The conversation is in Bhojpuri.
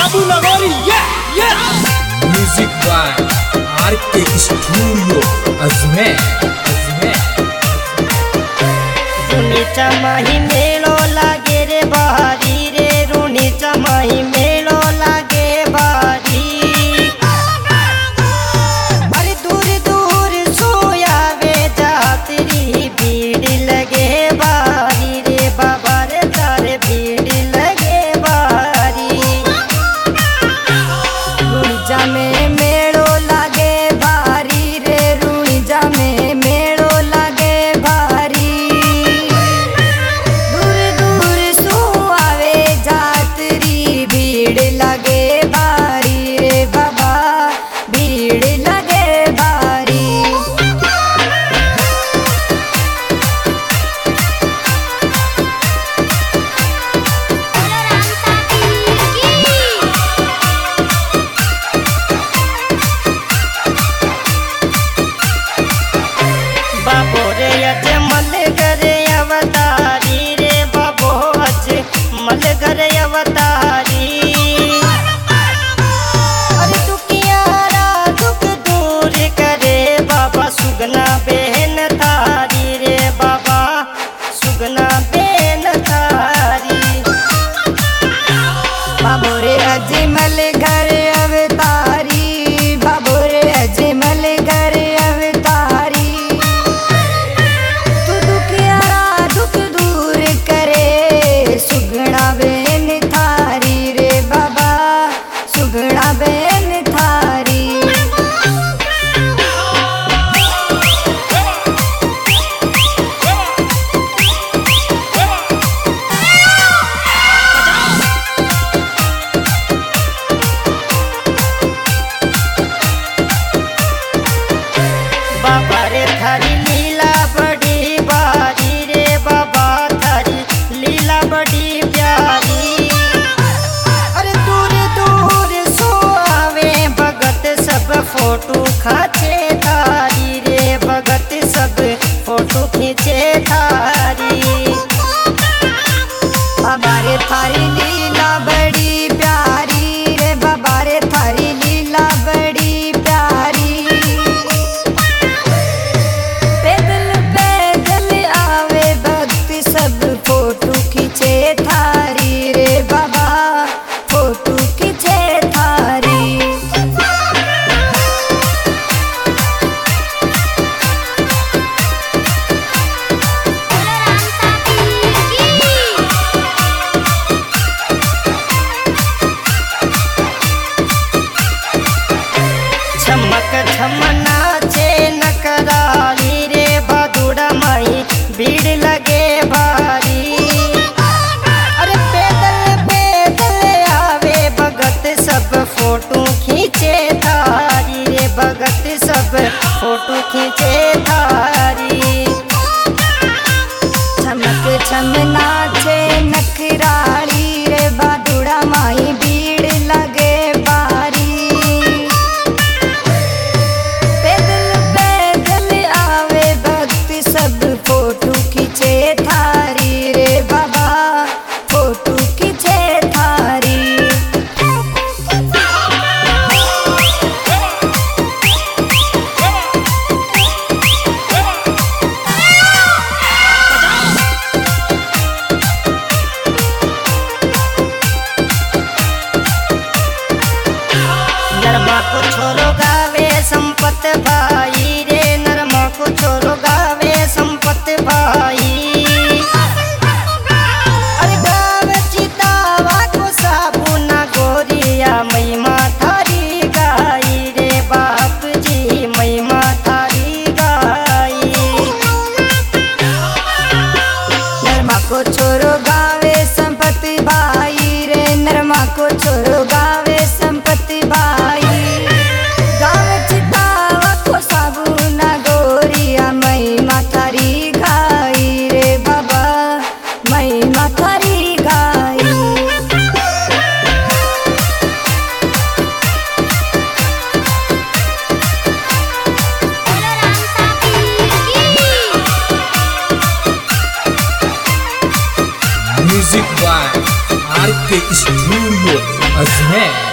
बाबू नगोरी music by RK studio Ajmer. रूनी चमाही मेलो लागे रे बहारी रे, रूनी चमाही मेलो लागे बहारी। अरे दूर दूर सोयावे जातरी भीड़ लगे बारी रे बाबा रे, तारे भीड़ लगे बारी। रूणीजा में मेलो लागे भारी रे, रूणीजा में मेलो लागे भारी। दूर दूर सो आवे जातरी भीड़ लगे भारी रे बाबा, भीड़ लगे भारी। बाबो रे अजमल करे अवतारी रे, बाबो अजमल करे अवतारी। अरे दुखियारा दुख दूर करे बाबा, सुगना बहन थारी रे बाबा, सुगना बहन थारी। बाबो रे अजमल घर अवतारी, बाबो रे अजमल घर अवतारी। तू दुखियारा दुख दूर करे, सुगना बहन थारी रे बाबा, सुगना बहन थारी। बाबा रे थारी लीला बड़ी बारी रे बाबा, थारी लीला बड़ी प्यारी। अरे दूर दूर सो आवे भगत सब फोटो खाचे थारी रे, भगत सब फोटो खींचे थारी। बाबा रे थारी लीला बड़ी प्यारी रे बाबा रे, थारी लीला बड़ी प्यारी। पैदल पैदल आवे भक्त सब फोटो खींचे थारी रे बाबा, फोटो खींचे थारी। चमक छमना चे नकराली रे बदुड़ा माई, भीड़ लगे भारी। अरे पैदल पैदल आवे भगत सब फोटो खींचे थारी रे, भगत सब फोटो खींचे थारी। चमक छमना चे नकराली रे बदुड़ा माई, भीड़ लगे भारी। पैदल पैदल आवे भक्त सब फोटो खींचे थारी रे बाबा, फोटो खींचे थारी। नरमा को छोरो गावे संपत भाई रे, नरमा को छोरो गावे संपत भाई। अरे गावे चितावा को साबुना गोरिया, महिमा थारी गाई रे बाप जी, महिमा थारी गाई। नरमा को छोरो गावे संपत्ति भाई रे, नरमा को छोरो गावे संपत्ति भाई। गावे चितावा को साबुना गोरिया, महिमा थारी गाई रे बाबा, महिमा थारी गाई। Music by RK studio Ajmer.